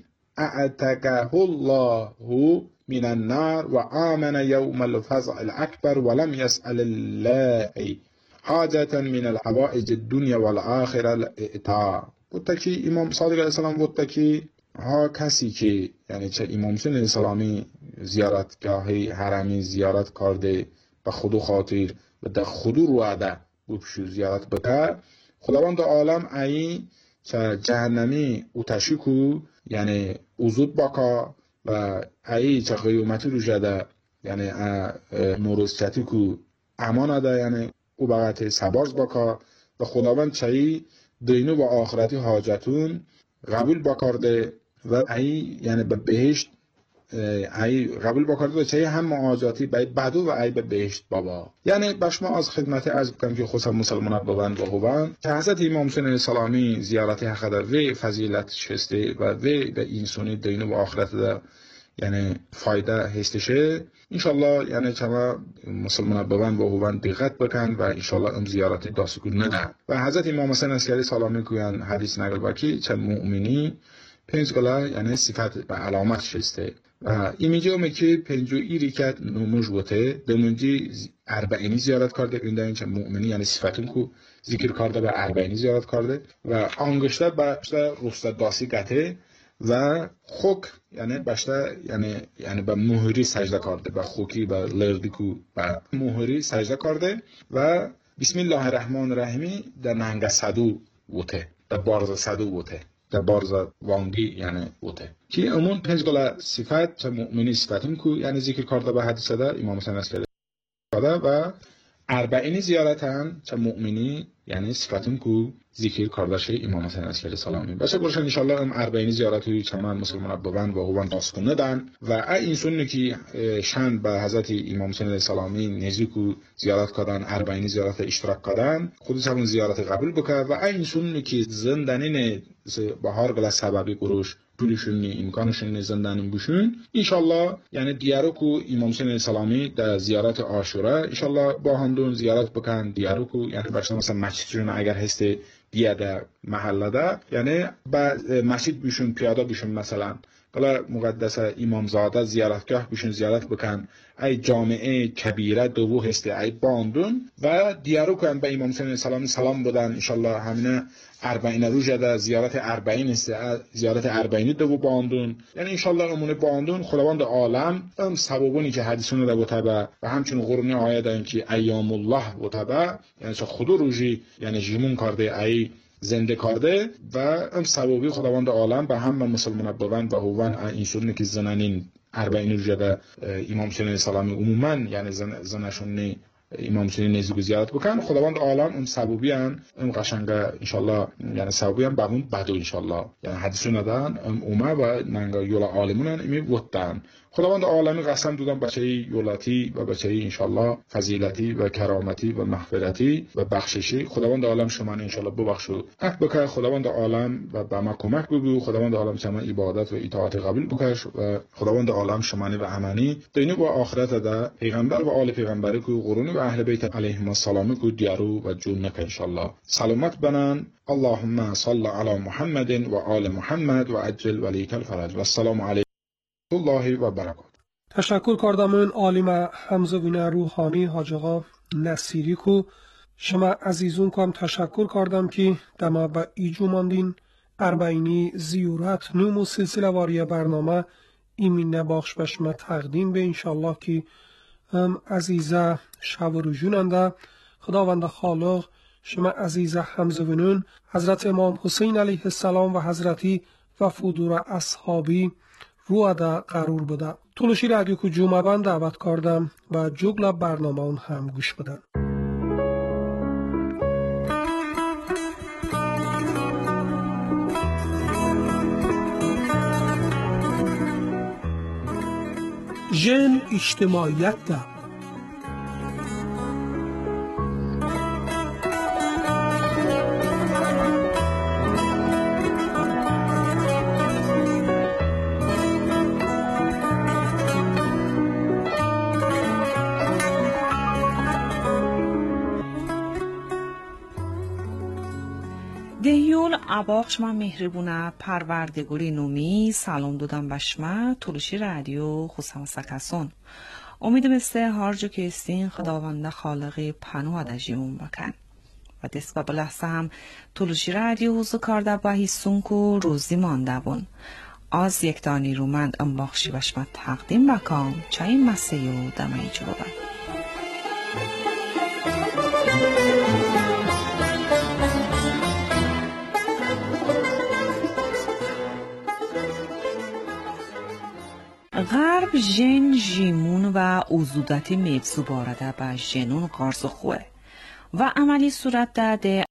اعتقه الله من النار و آمن یوم الفزع الاکبر ولم يسأل الله حاجة من الحوائج الدنیا والآخرة الاعطاء. گفته که امام صادق علیه السلام گفته که ها کسی که یعنی چه امام حسین علیه السلامی زیارتگاهی حرمی زیارت کرده به خودو خاطر و در خودو رو عده بپشو زیارت بکر خداوند عالم ای چه جهنمی اوتشی کو یعنی اوزود باکا و ای چه قیومتی رو جده یعنی نوروزچتی کو امان ده یعنی او بغت سباز باکا و خداوند چهی دینو و آخرتی حاجتون قبول باکارده و ای یعنی به بهشت ای قبول باکارده و چهی هم معاجاتی به بدو و ای به بهشت بابا. یعنی بشما از خدمت عرض بکنم که خصوصا مسلمانات بابند و خوبند که حضرت امام حسین علیه السلامی زیارتی حق در وی فضیلت شسته و وی به اینسونی دینو و آخرت ده یعنی فایده هستشه. انشالله یعنی چما مسلمان بابند و خوبند دقت بکن و انشالله ام زیارتی داستگون ندن. و حضرت امام حسین علیه سلامی کویان حدیث نقل باکی چه مؤمنی پنج گلا یعنی صفت و علامت شسته و ایمیجه اومه که پنجو ایری که نموش بوده دمونجی اربعینی زیارت کرده اینده این چه مؤمنی یعنی صفتون کو ذکر کرده به اربعینی زیارت کرده و آنگشته باشته رسته داسی گته و خوک یعنی باشته یعنی یعنی به مهری سجده کرده به خوکی به لردی کو به مهری سجده کرده و بسم الله الرحمن الرحیم در نهنگ صدو بوده در بارز صدو بوده در بارز وانگی یعنی بوده که امون پنج گلا صفت چه مؤمنی صفتون کو یعنی ذکر کرده به حدیث در امام حسین علیه السلام و اربعینی زیارت هم چه مؤمنی یعنی صفتون کو ذکر کرده شه امام حسین علیه السلام باشه گرشن ان شاء الله ام اربعینی زیارتی چمن مسلمان بوند و هوان داستون ندن و ای اینسون که شان به حضرت امام حسین علیه السلام نزدیک زیارت کردن اربعینی زیارت اشتراک کردن خودش همون زیارت قبول بکنه و ای اینسون که زندانین بهار گلا سببی گروش پولشون امکانشون زندانیم بشون انشالله یعنی دیارو کو امام حسین علیه السلام در زیارت عاشورا انشالله با همدون زیارت بکن دیارو کو یعنی باشه مثلا مسجدشون اگر هست بیا در محله ده یعنی با مسجد بشون پیاده بشون مثلا کلا مقدس امامزاده زیارتگاه بشون زیارت بکن ای جامعه کبیره دو هسته ای باندون و دیارو کن به امام حسین علیه السلام سلام بدن انشالله همینه اربعین روز ده زیارت اربعین است زیارت اربعینی دو باندون یعنی انشالله امون باندون خداوند عالم ام سببونی که حدیثونه ده بوده و همچنین قرآنی آیه ده که ایام الله بوده یعنی چه خدا روزی یعنی جیمون کرده ای زنده کرده و ام سببی خداوند عالم به همه مسلمان بوند و هوان اینسون که زنانین اربعین روز ده امام حسین علیه السلام عموما یعنی زن زنشون امام حسین نزدیک زیارت بکن خداوند عالم اون سببی ان اون قشنگ ان شاء الله یعنی سببی ان بهون بدو ان شاء الله یعنی حدیثو ندن ام اوما و ننگا یولا عالمون امی وطن خداوند عالمی قسم دادن بچه یولاتی و بچه ان شاء الله فضیلتی و کرامتی و مغفرتی و بخششی خداوند عالم شما ان شاء الله ببخشو حق بکه خداوند عالم و به ما کمک بگو خداوند عالم شما عبادت و اطاعت قبول بکش و خداوند عالم شما و امانی دنیا و آخرت ده پیغمبر و آل پیغمبر کو قرون و اهل بیت علیهم السلام کو دیارو و جون نک ان شاء الله سلامت بنن اللهم صل علی محمد و آل محمد و عجل ولیک الفرج و السلام علیکم الله و برکاته. تشکر کردم این عالم حمزه بن روحانی حاج آقا نصیری کو شما عزیزون کو هم تشکر کردم که دما با ایجو ماندین اربعینی زیارت نوم و سلسله واری برنامه ایمین نباخش بشما تقدیم به انشالله که هم عزیزه شب و جوننده خداوند خالق شما عزیزه حمزه بنون حضرت امام حسین علیه السلام و حضرتی و فودور اصحابی رو دا قرار بده. تولشی رادیو کو جمعه بند دعوت کردم و جگل برنامه اون هم گوش بدن. ژن اجتماعیت ده دیول اباخش ما مهربونه پروردگاری نومی سلام دادم بشما تولشی رادیو خصوصا سکسون امیدم استه هر جا که استین خداوند خالقی پناه دجیمون بکن و دست با بلحظه هم تولشی رادیو حوزو کرده با حیثون که روزی مانده بون از یک دانی رومند انباخشی بشما تقدیم بکن چه این مسیح و دمه جوابن ژن ژیمون و اوزودتی مفزو بارده به ژنون قارز خوه و عملی صورت ده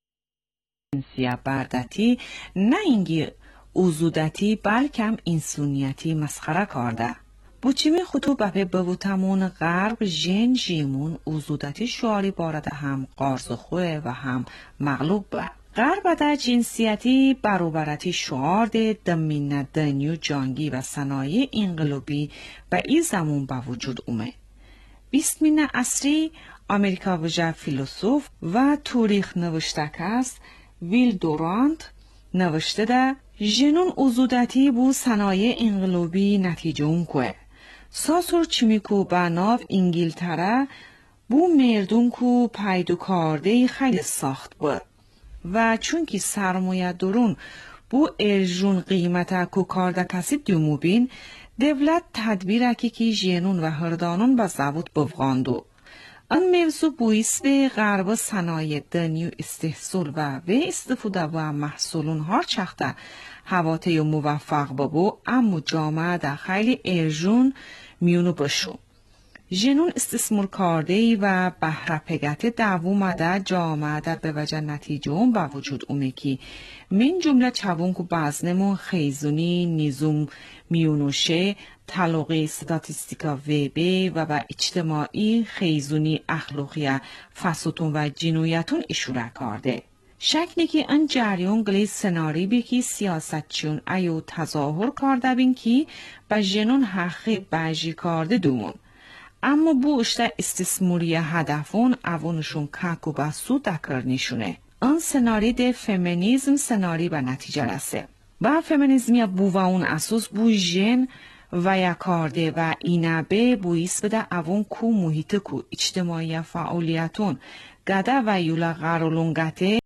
جنسیه بردتی نه اینگی اوزودتی بلکم انسونیتی مسخره کرده. بوچیمی خطو بپه بوتمون غرب ژن ژیمون اوزودتی شعاری بارده هم قارز خوه و هم مغلوب به. غرب ده جنسیتی بروبرتی شعار ده دمین دنیو جانگی و صنایع انقلابی به این زمان با وجود اومه. بیستمین عصری امریکا وجه فیلسوف و تاریخ نوشتکست ویل دورانت نوشته ده ژنون اوزودتی بو صنایع انقلابی نتیجه اون که ساسور چیمیکو به ناو انگلتره بو مردون کو پیدو کارده خیلی ساخت بود و چون که سرمایه درون بو ارجون قیمت کو کارده کسی دیموبین دولت تدبیر اکی که ژنون و هردانون به زبط بفغاندو. آن موضوع بویست به غرب صنایع دنیو استحصول و و استفاده و محصولون هر چخته حواته موفق بابو اما جامعه در خیلی ارجون میونو بشو. ژنون استثمار کرده و بهره پگت دوومه ده جامعه ده به وجه نتیجه اون با وجود اومه که من جمله چوون که بزنمون خیزونی نیزوم میونوشه تلاقی ستاتیستیکا ویبه و با اجتماعی خیزونی اخلاقی فسوتون و جنویتون اشاره کرده. شکنی که ان جریان گلی سناری بی که سیاست چون ایو تظاهر کرده بین که با ژنون حقی بجی کرده دومون. اما بو اشته استثموری هدفون اوونشون کک و بسو دکر نشونه. آن سناری ده فمینیزم سناری به نتیجه رسه. با فمینیزمی بو و اون اساس بو ژن و یکارده و اینبه بویست بده اوون کو محیط کو اجتماعی فعالیتون گده و یولا غرولونگته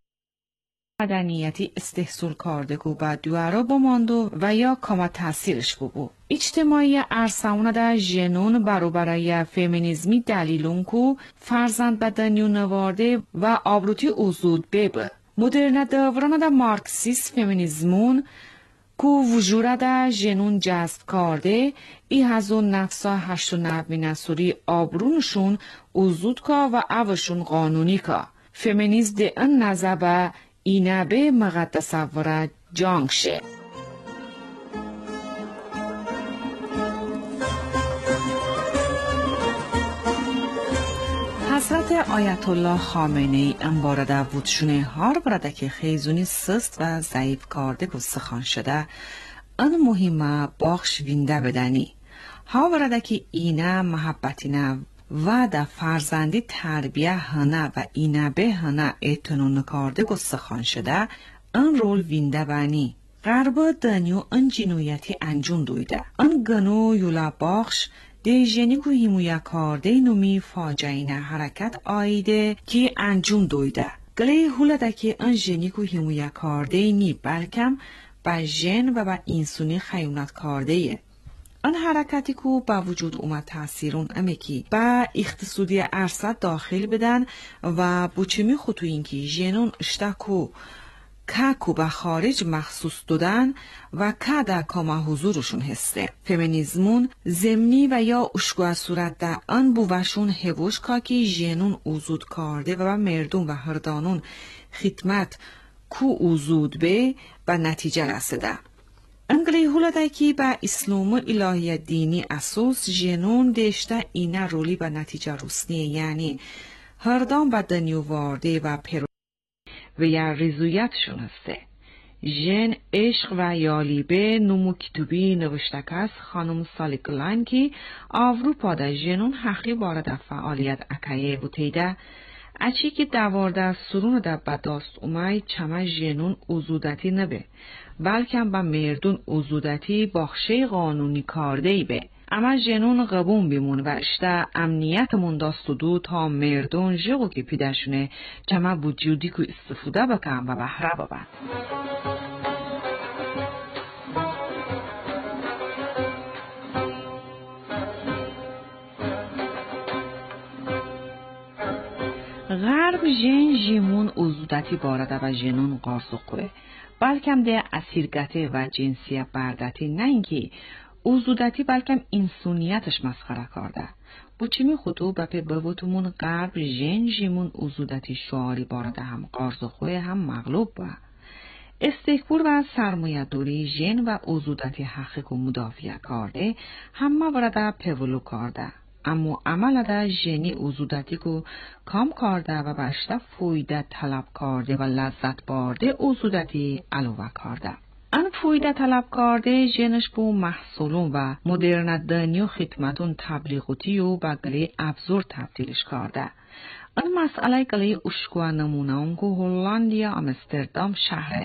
مدنیتی استحصول کرده کو با دوارا بماندو و یا کما تاثیرش کو بو. اجتماعی ارساونه در ژنون برابرای فمینیزمی دلیلون کو فرزند بدنیو نوارده و آبروتی اوزود ببه. مدرن دوران در مارکسیست فمینیزمون کو وجوره در ژنون جذب کرده ای هزون نفسا هشت و نوین سوری آبرونشون اوزود کا و اوشون قانونی کا. فمینیزم ده ان نظبه اینه به مقد تصوره جانگ شه. حضرت آیت الله خامنه‌ای انبارده وودشونه هار برده که خیزونی سست و ضعیف کرده که سخان شده ان مهمه باخش وینده بدنی ها برده که اینه محبتینه و در فرزندی تربیه هنه و اینه به هنه اعتنون کرده که سخان شده ان رول وینده بانی غرب دنیو ان جنویتی انجون دویده ان گنو یولا باخش ده ژنیکو هیمویا کارده نومی فاجعه حرکت آیده که انجام دویده. گلی هولده که ان ژنیکو هیمویا کارده نی بلکم با ژن و با انسونی خیونت کارده. آن حرکتی که با وجود اومد تاثیرون امه که با اقتصادی عرصه داخل بدن و بوچمی خطو این که ژنون اشتاکو که کو به خارج مخصوص دادن و که در کاما حضورشون هسته. فمینیزمون زمینی و یا اشگاه صورت در آن بوشون هوش که که ژنون اوزود کرده و مردم و هردانون خدمت کو اوزود به و نتیجه رسیده. انگلی هولده که با اسلام الهی دینی اساس ژنون داشته اینه رولی و نتیجه رسنیه یعنی هردان و دنیو وارده و پر و یا رضایتشون هسته. ژن عشق و یالیبه نمو کتوبی نوشته است خانم سالیگلان که اروپا در ژنون حقی وارد فعالیت اکایه بوده اچی که دوارده سرون در بداست اومای چما ژنون اوزودتی نبه بلکه با مردون اوزودتی باخشه قانونی کرده ای به اما ژنون قبون بیمون و اشته امنیتمون داستو دو تا مردون جغو که پیدشونه چما بوجودی که استفاده بکن و بحره ببن. غرب ژن ژیمون اوزودتی بارده و ژنون قارسو قوه بلکم ده اسیرگته و جنسیت بردتی نه اینکه عضودتی بلکم انسانیتش مسخره کرده. bu چمی خطو به بوتمون غرب جن جیمون عضودتی شعاری بارده هم قارزخوی هم مغلوب با. استکبار و سرمایه دوری جن و عضودتی حقیق و مدافع کرده همه ورده پولو کرده. اما عمل ده جنی عضودتی کو کام کرده و باشته فایده طلب کرده و لذت برده عضودتی علاوه کرده. ان فایده طلب کرده جنش بو محصولون و مدرن دنیا خدمتون تبلیغاتی و بگلی ابزار تبدیلش کرده. ان مسئله گلی اشکوا نمونه اونگو هلندیا امستردام شهره.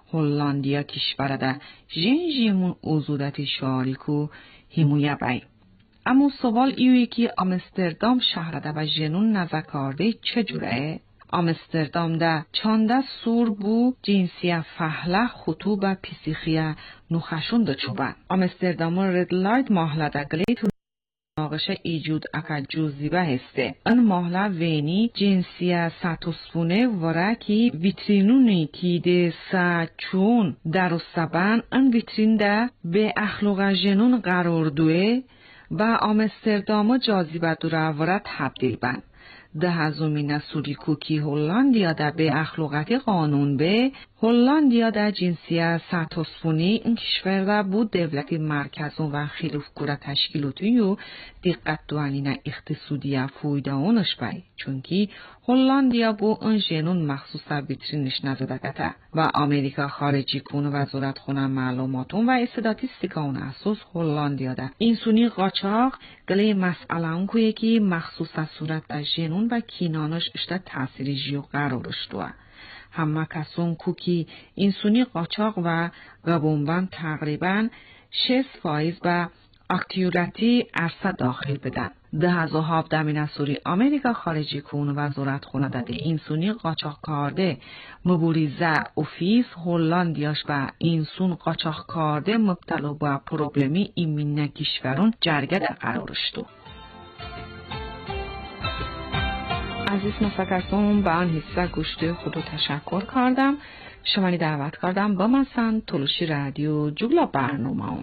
هلندیا کشور ده جن جیمون عضودتی شعاری کو حمایه بای. اما سوال ایوی که امستردام شهر ده و جنون نزکارده چجوره؟ امستردام ده چانده سور بو جنسیه فهله خطوب پیسیخیه نوخشون ده چوبن. امستردام رد لایت محله ده گلی تو ناقشه ایجود اکا جوزیبه هسته. ان محله وینی جنسیه ساتوسفونه وره کی ویترینونی کی ده سا چون در و سبن ان ویترین ده به اخلاق جنون قرار دوه و آمستردام جاذبه دوره تبدیل بند. ده هزومین سوری کوکی هلندیا ده به اخلاقاتی قانون به هلندیا ده جنسیه ساتوسفونی این کشور ده بود دولتی مرکزون و خیلوف گوره تشکیلوتی و دقت دوانین اقتصودی فویده اونش بای چونکی هلندیا بو اون جنون مخصوصا ویترینش نزدگته و امریکا خارجی کون وزارت خونه معلوماتون و استاتیستیکا اون اساس هلندیا ده این سونی قاچاق گلی مسئله اون که یکی مخصوصا صورت ده جنون و کینانش اشته تأثیری جیو قرارش دوه. همه کسون کوکی انسونی قاچاق و گبونبان تقریباً شش فایز به اکتیوراتی عرصه داخل بدن. ده هزار و هفده من سوری امریکا خارجی کون وزارت خونه داده انسونی قاچاق کرده مبارزه اوفیس هلندیاش به انسون قاچاق کرده مبتلا به پروبلمی ایمین کشورون جرگه در قرارش دو. عزیز نفکرتون به آن حصه گوشت خودو تشکر کردم. شمانی دعوت کردم با مثلا تلوشی رادیو جگلا برنامه اون.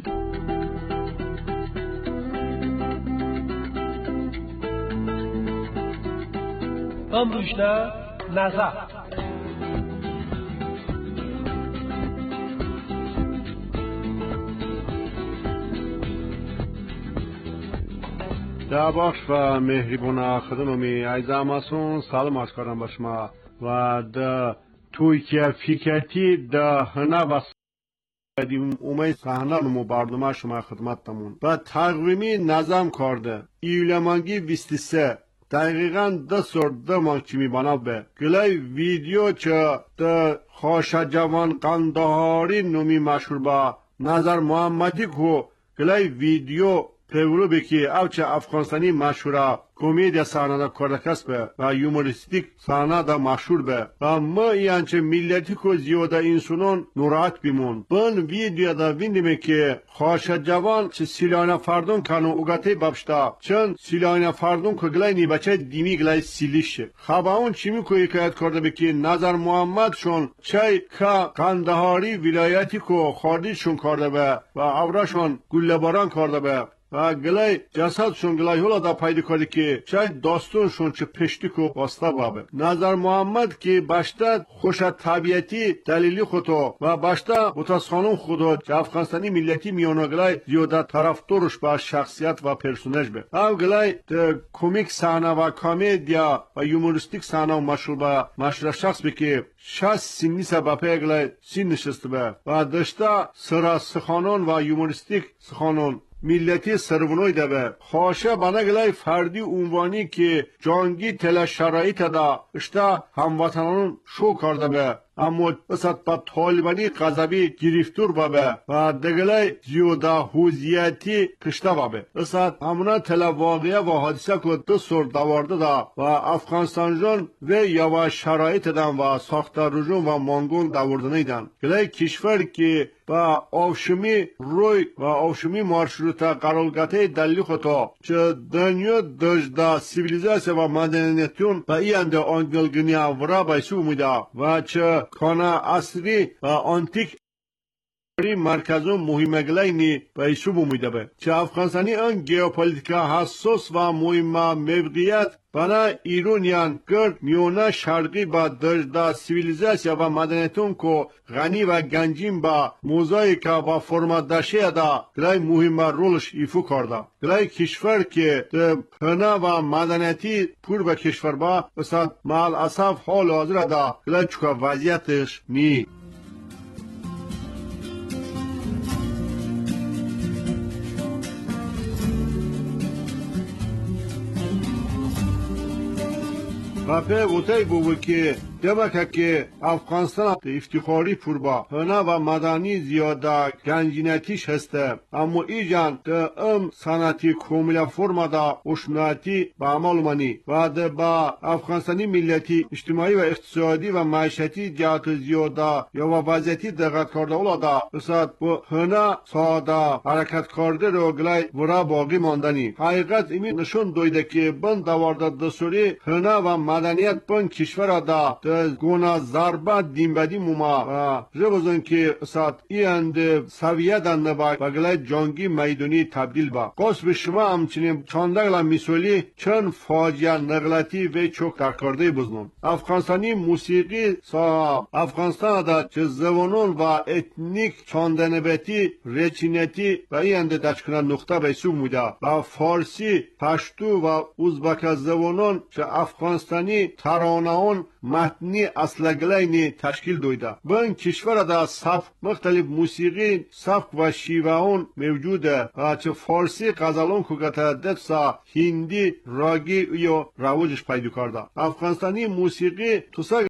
امروزنه نظر در بخش و مهربان خدممی عزیز همسون سلام عرض کردم به شما و در توی که فکرتی در هنه و اومه صحنه نمو برنامه شما خدمت تمون و تقویمی نظم کرده ایولمانگی بیست و سه دقیقاً ده سر ده ماه چی میبانه به گلای ویدیو چه ده خوش جوان قندهاری نمی مشهور با نظر محمدی که گلای ویدیو پولو بکی او چه افغانستانی مشهوره کمدیا صحنه دا کرده کسبه و یوموریستیک صحنه دا مشهور به و ما این چه ملیتی که زیاده انسانون نوراحت بیمون بن ویدیو دا ویندیمه که خوش جوان چه سیلانه فردون کنو اوگته بابشتا چون سیلانه فردون که گلای نی بچه دیمی گلای سیلیشه خواه اون چیمی که حکایت کرده بکی نظر محمد شون چه که قندهاری ولایتی که خاردیشون کرده به و اوراشون گلباران کرده به و گلای جسدشون گلای هولا دا پیدا کرده که چه داستونشون چه پشتی کو واسطه بابه نظر محمد که باشته خوش طبیعتی دلیلی خودو و باشته متاسخانون خودو که افغانستانی ملیتی میانو گلای زیاده طرفدارش با شخصیت و پرسونج به او گلای کمیک صحنه و کمدیا و یوموریستیک صحنه و مشهور با مشهور شخص به که شش سینی سبپه گلای سین نشسته به و داشته سرا سخانون و یوموریستیک سخانون ملتی سرونوی ده به خواشه بانگلای فردی عنوانی که جانگی تل شرایط دا اشتا هموطنان شو کرده به اما بسات با طالبانی قذبی گرفتور بابه و دگلای زیوده حوزیتی کشته بابه بسات همونا تل واقعه و حادثه که دو سر دوارده دا و افغانستان جان و یا شرایط دن و ساخت رجوم و مانگون دوردنه دن گلای کشور که با آوشمی روی و آوشمی مارشروتا قرارگته دلیل خطا چه دنیا دجده سیویلیزاسه و مدنیتیون با اینده آنگلگنی ورا بایسو میده و چه کانا اصلی و آنتیک مرکزون مهمگلینی و ایسو بومیده به چه افغانستانی ان گیوپولیتیکا حساس و مهم موقعیت بنا ایرونیان کرد میونه شرقی با درجه سیویلیزاسیا و مدنیتون کو غنی و گنجین با موزاییکا و فرمت داشته دا گلای مهم رولش ایفو کرده گلای کشور که هنه و مدنیتی پور به کشور با بسید مال اصف حال حاضر دا گلای چکا وضعیتش نی و به وطای بود که دمکه که افغانستان افتخاری پوربا هنه و مدنی زیاده گنجینتیش هسته اما ایجان ده ام سنتی کاملا فرما دا اشناتی با عمل منی و ده با افغانستانی ملتی اجتماعی و اقتصادی و معیشتی جهت زیاده یا و وضعیتی دقت کرده اولا دا بسید با هنه ساده حرکت کرده رو گلای ورا باقی ماندنی حقیقت ایمی نشون دویده که بند دوارده دستوری هنه و مدنیت بند کشور دا گونا ضربه دیم بدی موما و جبازن که ساعت ایند سویه دنده با بگلای جانگی میدونی تبدیل با قصد به شما همچنین چاندگلا میسولی چند فاجعه نقلتی و چوک ترکارده بزنم افغانستانی موسیقی سا افغانستان دا چه زوانون و اتنیک چاندنبتی رچینتی و ایند دچکنن نقطه بیسو موده و فارسی پشتو و ازبک زوانون چه افغانستانی ترانهون متنی اصلگلینی تشکیل دویده بین کشور دا سبک مختلف موسیقی سبک و شیوهون موجوده و چه فارسی غزلون کگتا دفسا هندی راگی یا رواجش پیدا کرده افغانستانی موسیقی توسا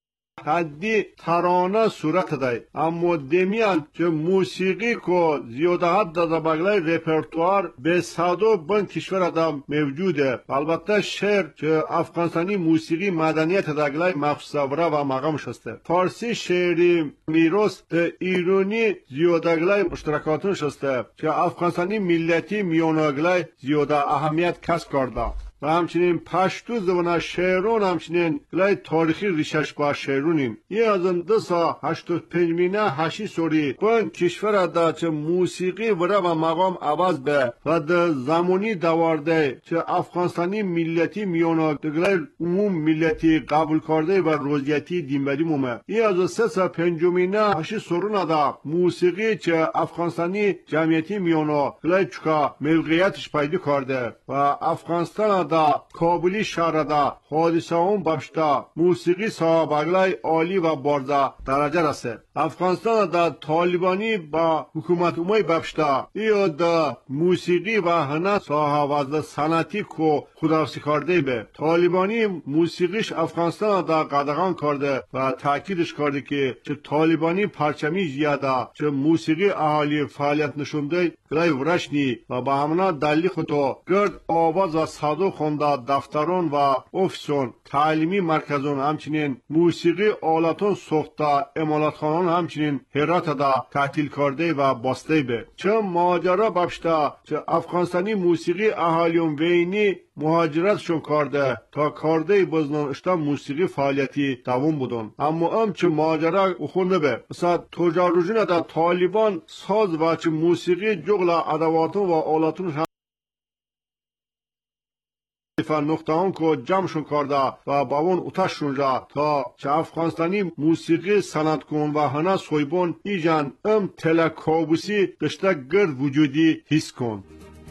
حدی ترانه صورت دای اما دمیان که موسیقی کو زیاده حد داده بگلای ریپرتوار به صدو بین کشور دا موجوده البته شعر که افغانستانی موسیقی مدنیت داگلای مخصوصه و مقام شسته فارسی شعری میروس ده ایرونی زیاده گلای مشترکاتون شسته که افغانستانی ملتی میوناگلای زیاده اهمیت کسب کرده و همچنین پشتو زبان شعرون همچنین گلای تاریخی ریشش با شعرونیم یه از این دو سا هشتاد پنج مینه هشی سوری بین کشور دا چه موسیقی وره و مقام عوض به و ده زمانی دوارده چه افغانستانی ملتی میونا گلای عموم ملتی قبول کرده و روزیتی دیمبری مومه یه از سه سا پنج مینه هشی سورون دا موسیقی چه افغانستانی جمعیتی میونا گلای چکا موقعیتش پیدا کرده و افغانستان دا کابلی شهر دا حادثه اون باشتا موسیقی صاحبگلای عالی و بارزه درجه رسه افغانستان دا طالبانی با حکومت اومای باشتا ایو دا موسیقی و هنه صاحب از سنتی کو خداحافظی کرده به طالبانی موسیقیش افغانستان دا قدغان کرده و تاکیدش کرده که چه طالبانی پرچمی زیاده چه موسیقی اهالی فعالیت نشونده گلای ورشنی و با همنا دلی خودو گرد آواز و صدو خونده دفترون و افسون تعلیمی مرکزون همچنین موسیقی آلاتون سوخته امالاتخانون همچنین هرات دا تعطیل کرده و باسته به چه ماجرا بابشتا چه افغانستانی موسیقی اهالیون وینی مهاجرتشون کرده تا کرده بزنان اشتا موسیقی فعالیتی دوام بودن اما ام چه ماجرا اخونده به مثلا تجاروجین دا طالبان ساز و چه موسیقی جغل ادواتون و آلاتون نقطه آن که جمعشون کرده و با اون اتششون را تا چه افغانستانی موسیقی سند کن و هنه سویبون ایجان ام تله کابوسی قشته گرد وجودی حس کن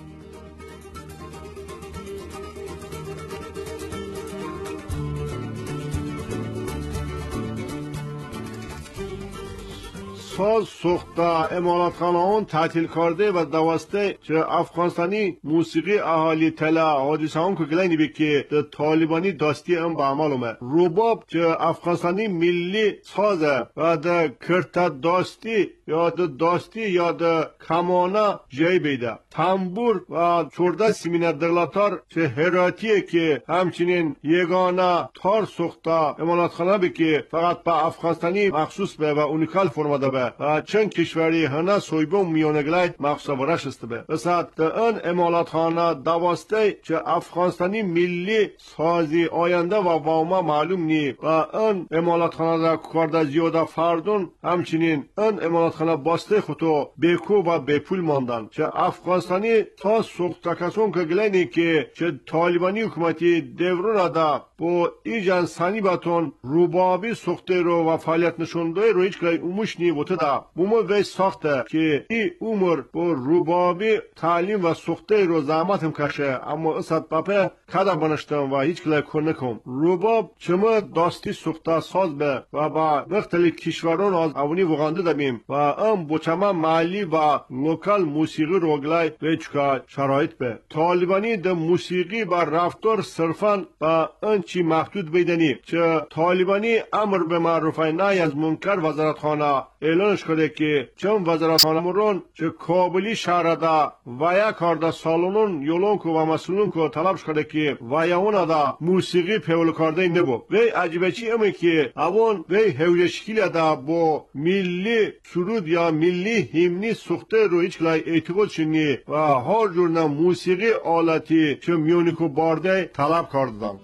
ساز سوخته امالاتخانه اون تعطیل کرده و دوسته چه افغانستانی موسیقی اهالی تله حادثه اون که گلینی بی که ده طالبانی داستی ام با عمل اومه روباب چه افغانستانی ملی سازه و ده کرت داستی یا ده داستی یا ده کمانه جای بیده تنبور و چورده سیمینه دغلاتار چه هراتیه که همچنین یگانه تار سوخته امالاتخانه بی که فقط با افغانستانی مخصوص به و اونیکال فرماده به به و چند کشوری هنه سویبون میونگلای مخصوبرش است به بسات ده این امالاتخانه دواسته چه افغانستانی ملی سازی آینده و واما معلوم نی و این امالاتخانه در کارده زیاده فردون همچنین این امالاتخانه باسته خودو بیکو و بیپول ماندن چه افغانستانی تا سوختکسون که گلینی که چه طالبانی حکومتی دیورون دا با ایجان سانی باتون روبابی سوخته رو و فعالیت نشونده رو هیچ کلی اومش نی بوده دا بومو وی ساخته که ای عمر با روبابی تعلیم و سوخته رو زحمت هم کشه اما اسد پاپه کدا بنشتم و هیچ کلی کنه کم روباب چما داستی سوخته ساز به و با مختلف کشوران از اونی وغانده دمیم و ام بچما مالی و لوکال موسیقی روگلای به چکا شرایط به طالبانی ده موسیقی با رفتار صرفا با انچی محدود بیدنی چه طالبانی امر به معروف نهی از منکر وزارتخانه اعلانش کرده که چون وزارتخانه مرون چه کابلی شهر دا ویا کارده سالونون یولون کو و مسئولون کو طلبش کرده که ویا اون دا موسیقی پیول کرده نبو وی عجیبه چی امی که اوان وی هویشکیل دا با ملی سرود یا ملی هیمنی سوخته رو هیچ کلای اعتقاد شنی و هر جور نه موسیقی آلتی چه میونیکو بارده طلب کردم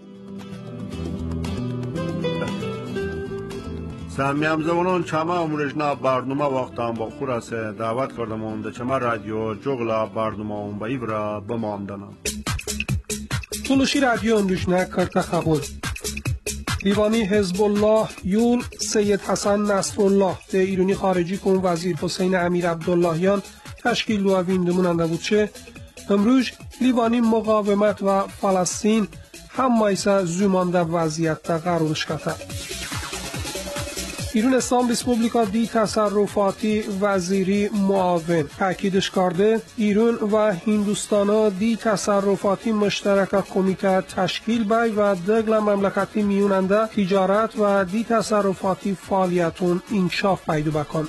سمیم زبانون چما امروزنا برنامه وقتم با خورسه دعوت کردم اونده چما رادیو جغلا برنامه اون با ایبرا بماندنم تولوشی رادیو امروزنا کرده خبر دیوانی حزب الله یول سید حسن نصرالله ده ایرانی خارجی کن وزیر حسین امیر عبداللهیان تشکیل و ویندموننده بود چه امروز لیوانی مقاومت و فلسطین هم مایسا زومانده وضعیت تا قرارش کتا ایران اسلام ریسپوبلیکا دی تصرفاتی وزیری معاون تاکیدش کرده ایران و هندوستان دی تصرفاتی مشترک کمیته تشکیل بای و دگل مملکتی میوننده تجارت و دی تصرفاتی فعالیتون انکشاف پیدا بکن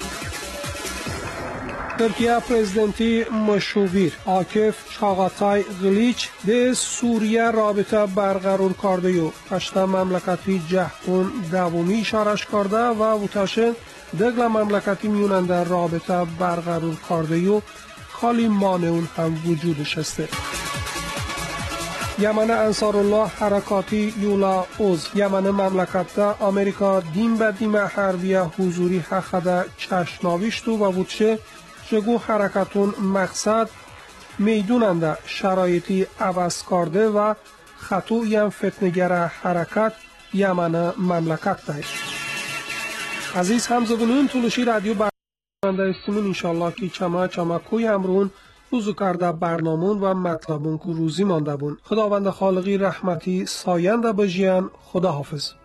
ترکیه پرزیدنتی مشویر آکف چاغاتای غلیچ ده سوریه رابطه برقرار کرده یو پشت مملکتی جهتون دومی اشارش کرده و وطاشه دگل مملکتی میوننده رابطه برقرار کرده یو خالی مانعون هم وجودش هسته یمن انصارالله حرکاتی یولا اوز یمن مملکت دا امریکا دیم به دیم حربیه حضوری حقده چشناویشتو و وطشه چگو حرکتون مقصد میدوننده شرایطی عوض کرده و خطویم فتنگر حرکت یمن مملکت ده عزیز همزبونون تولوشی رادیو برنامه استمون انشالله که چما چما کوی همرون روزو کرده برنامون و مطلبون که روزی مانده بون خداوند خالقی رحمتی ساینده بجیان خدا حافظ